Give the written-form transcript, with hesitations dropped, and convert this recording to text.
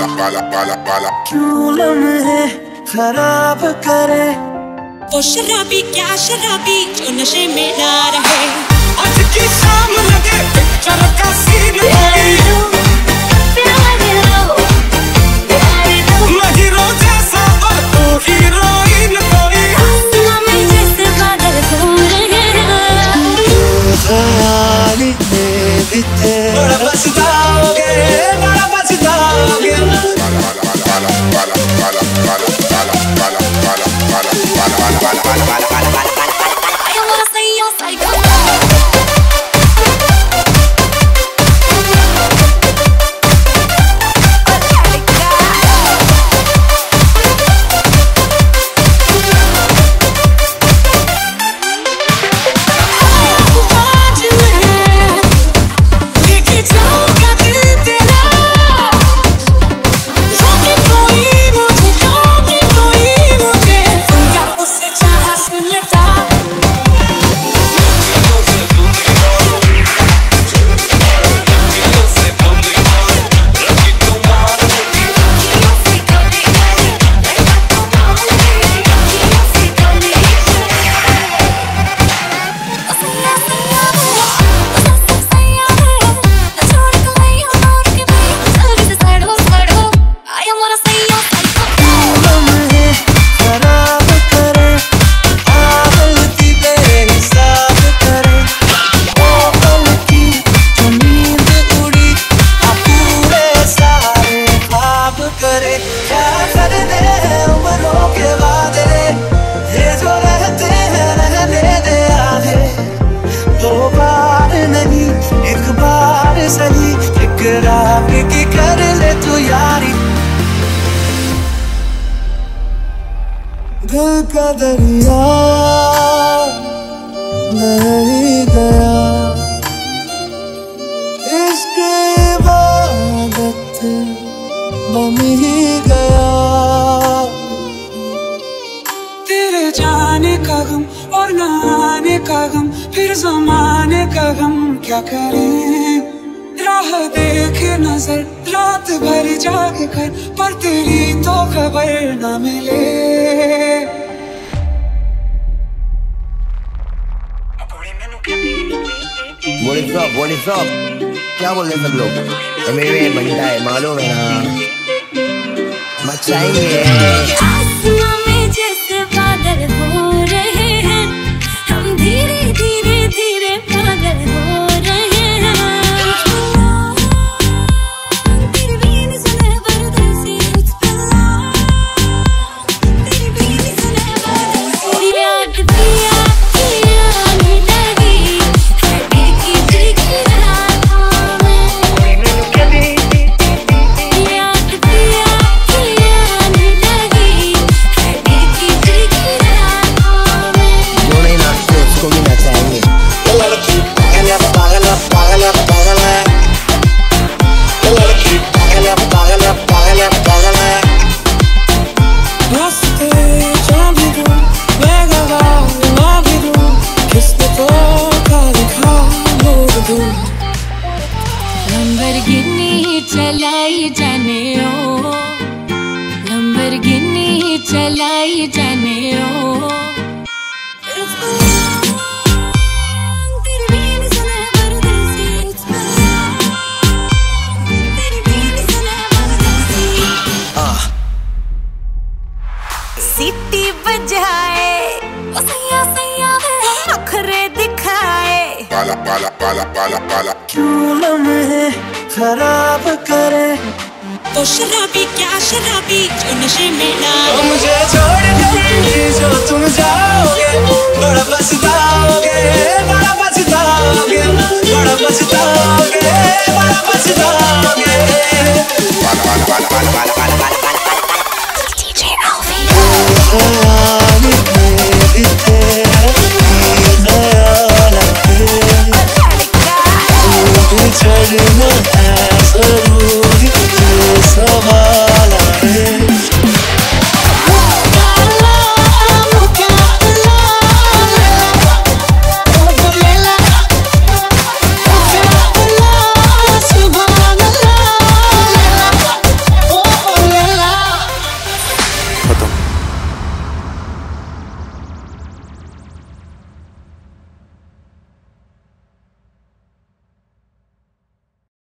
क्यों लम्हे खराब करे वो शराबी क्या शराबी जो नशे में ना रहे। आज की शाम लगे पिक्चर का सीन मैं हीरो जैसा और तू हीरोइन कोई में जैसे बादल घूम रहे हैं। ख्याली में भी तेरे बड़ा पछताओगे बड़ा पछताओगे। I wanna say you're psycho. की कर ले तू यारी दिल का दरिया नहीं गया इश्क इबादत बन ही गया। तेरे जाने का गम और न आने का गम फिर ज़माने का गम क्या करें। राह देख नजर रात भर जाग कर पर तेरी तो खबर न मिले। What is up? क्या बोल रहे सब लोग? मेरे बनता है मालूम है ना, मचाएंगे। आसमां में जैसे बादल हो रहे हैं, हम धीरे धीरे धीरे पागल हो रहे हैं। तेरी बीन सुने परदेसी तेरी बीन सुने परदेसी याद पिया पिया आने लगी है दिल की ठिठुराहट में। याद पिया पिया आने लगी है दिल की ठिठुराहट में। जो नहीं नाचते उसको भी नचाएंगे। ये लड़की पागल है पागल है पागल है पागल है। ये लड़की पागल है पागल है पागल है पागल है। रास्ते जहाँ भी दूँ मैं गवाह भी दूँ किसने तो का दिखा लोग दूँ। लंबरगिनी चलाई जाने ओ, लंबरगिनी चलाई जाने ओ। तेरी बीन सुने परदेसी तेरी बीन सुने परदेसी। सीटी बजाए ओ सैया सैया वे नखरे दिखाए। क्यों लम्हे खराब करे वो शराबी क्या शराबी जो नशे में ना मुझे छोड़ कर जो तुम जाओगे बड़ा पछताओगे।